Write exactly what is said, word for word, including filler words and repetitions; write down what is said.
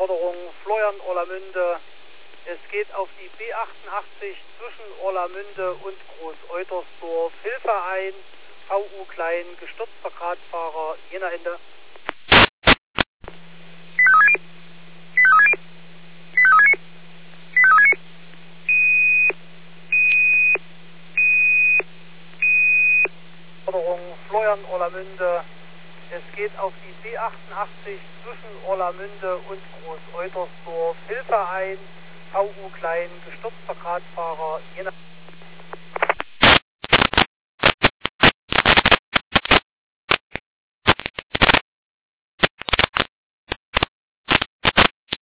Forderung Florian Orlamünde. Es geht auf die B achtundachtzig zwischen Orlamünde und Groß-Eutersdorf. Hilfe ein, V U Klein, gestürzter Gradfahrer, Jena Ende. Forderung Florian Orlamünde. Es geht auf die B achtundachtzig zwischen Orlamünde und Groß-Eutersdorf. Hilfe ein, V U Klein, gestürzter Gradfahrer, Jena.